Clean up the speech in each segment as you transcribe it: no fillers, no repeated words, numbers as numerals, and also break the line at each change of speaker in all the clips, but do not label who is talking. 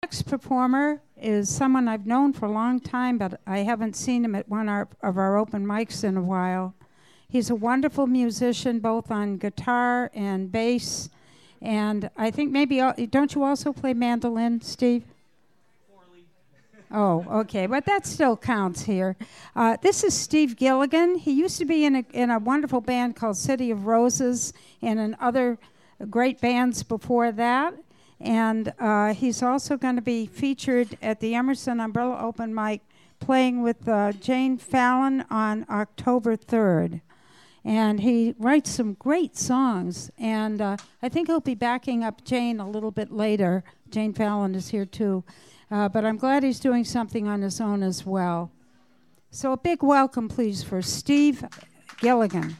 Next performer is someone I've known for a long time, but I haven't seen him at one of our open mics in a while. He's a wonderful musician, both on guitar and bass, and I think maybe, don't you also play mandolin, Steve?
Poorly.
Oh, okay, but that still counts here. This is Steve Gilligan. He used to be in a wonderful band called City of Roses and in other great bands before that. And he's also going to be featured at the Emerson Umbrella Open Mic playing with Jane Fallon on October 3rd. And he writes some great songs. And I think he'll be backing up Jane a little bit later. Jane Fallon is here too. But I'm glad he's doing something on his own as well. So a big welcome, please, for Steve Gilligan.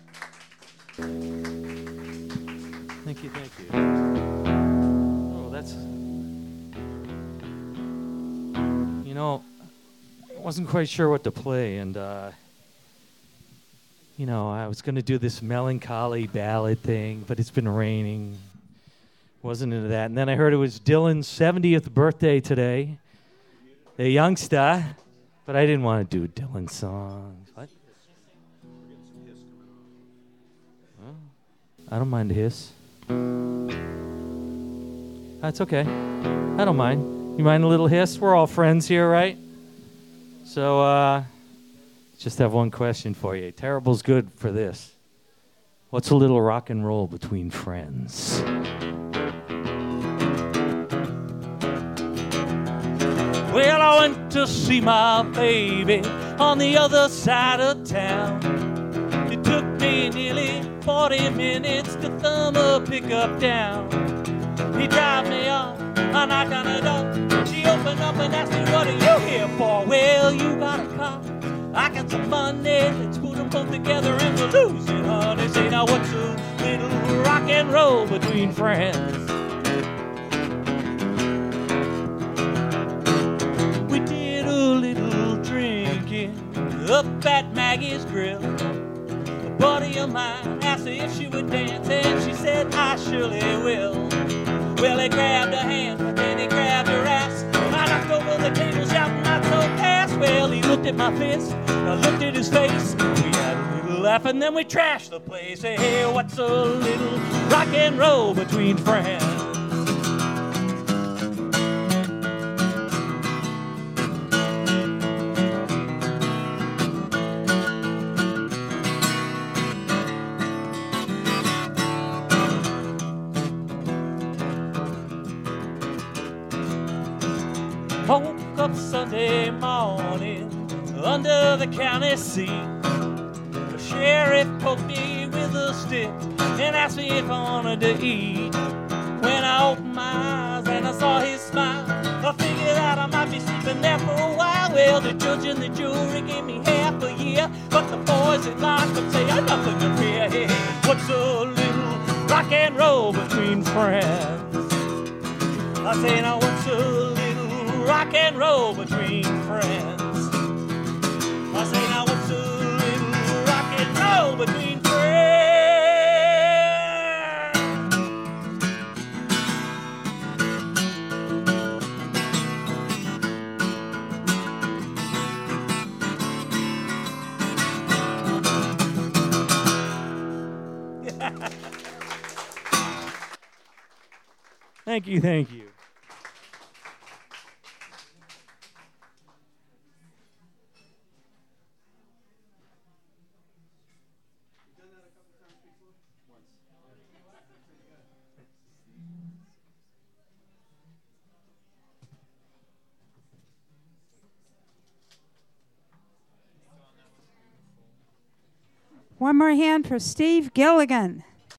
Thank you, thank you. Oh, that's... You know, I wasn't quite sure what to play, and, you know, I was going to do this melancholy ballad thing, but it's been raining. Wasn't into that. And then I heard it was Dylan's 70th birthday today, the youngster, but I didn't want to do Dylan songs. What? Well, I don't mind the hiss. That's okay. I don't mind. You mind a little hiss? We're all friends here, right? So, just have one question for you. Terrible's good for this. What's a little rock and roll between friends? Well, I went to see my baby on the other side of town. It took me nearly 40 minutes to thumb a pickup down. He dropped me off, I knocked on the door. She opened up and asked me, what are you here for? Well, you got a car, I got some money. Let's put them both together and we'll lose it, honey. Say, now what's a little rock and roll between friends? We did a little drinking up at Maggie's Grill. A buddy of mine asked her if she would dance, and she said, I surely will. Well, he grabbed her hand, then he grabbed her ass. I knocked over the table, shouting, not so fast. Well, he looked at my fist, I looked at his face. We had a little laugh, and then we trashed the place. Hey, what's a little rock and roll between friends? Woke up Sunday morning under the county seat. The sheriff poked me with a stick and asked me if I wanted to eat. When I opened my eyes and I saw his smile, I figured out I might be sleeping there for a while. Well, the judge and the jury gave me half a year, but the boys at lockup say I'm nothing to fear. Hey, what's a little rock and roll between friends? I say, now what's a little rock and roll between friends? I say, now what's a little rock and roll between friends? Thank you, thank you.
One more hand for Steve Gilligan.